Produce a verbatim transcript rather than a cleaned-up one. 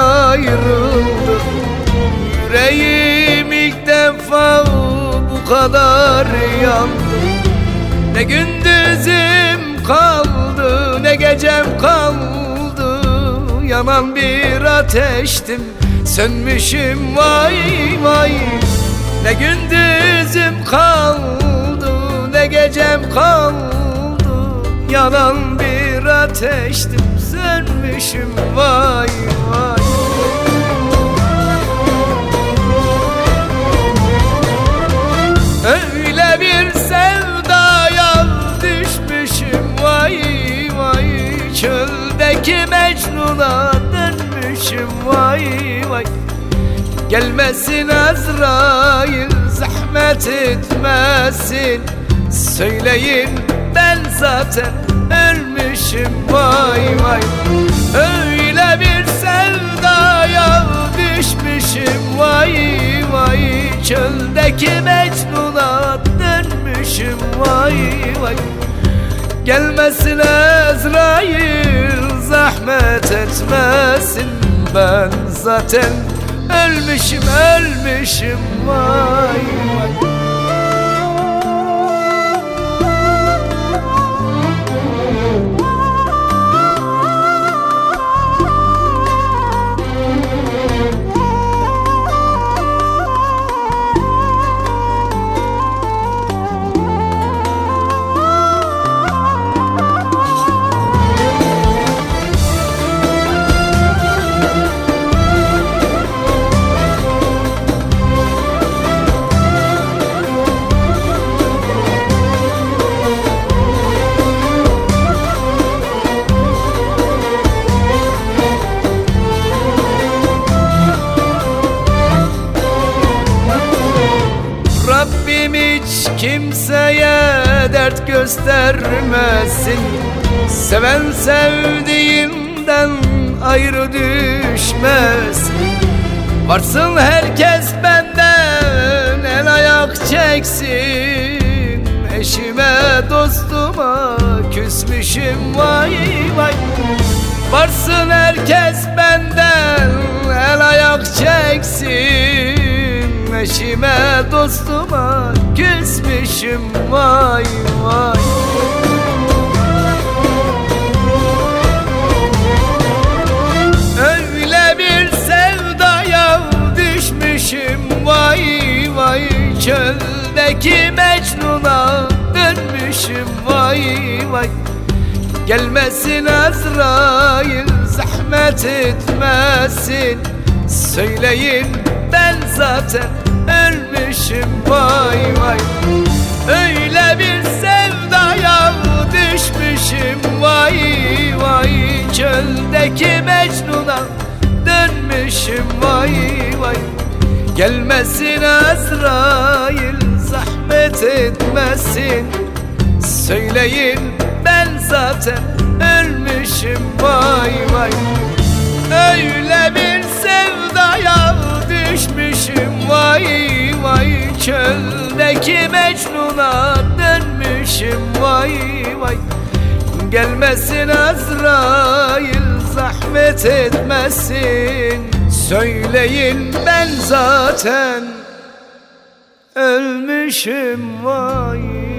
ayrıldık. Yüreğim ilk defa bu kadar yandı. Ne gündüzüm kaldı, ne gecem kaldı. Yanan bir ateştim, sönmüşüm vay vay. Ne gündüzüm kaldı, ne gecem kaldı. Yanan bir ateştim, sönmüşüm vay vay. Öyle bir sevdaya düşmüşüm vay vay. Çöldeki Mecnun'a dönmüşüm vay vay. Gelmesin Azrail, zahmet etmesin. Söyleyin ben zaten ölmüşüm vay vay. Öyle bir sevdaya düşmüşüm vay vay. Çöldeki Mecnun'a dönmüşüm vay vay. Gelmesin Azrail, zahmet etmesin. Ben zaten ölmüşüm, ölmüşüm vay vay. Rabbim hiç kimseye dert göstermesin. Seven sevdiğinden ayrı düşmez. Varsın herkes benden el ayak çeksin. Eşime dostuma küsmüşüm vay vay. Varsın herkes benden el ayak çeksin. Eşime dostuma küsmüşüm vay vay. Öyle bir sevdaya düşmüşüm vay vay. Çöldeki Mecnun'a dönmüşüm vay vay. Gelmesin Azrail, zahmet etmesin. Söyleyin ben zaten ölmüşüm vay vay. Öyle bir sevdaya düşmüşüm vay vay. Çöldeki Mecnun'a dönmüşüm vay vay. Gelmesin Azrail, zahmet etmesin. Söyleyin ben zaten ölmüşüm vay vay. Öyle bir sevdaya düşmüşüm vay vay. Çöldeki Mecnun'a dönmüşüm vay vay. Gelmesin Azrail, zahmet etmesin. Söyleyin ben zaten ölmüşüm vay.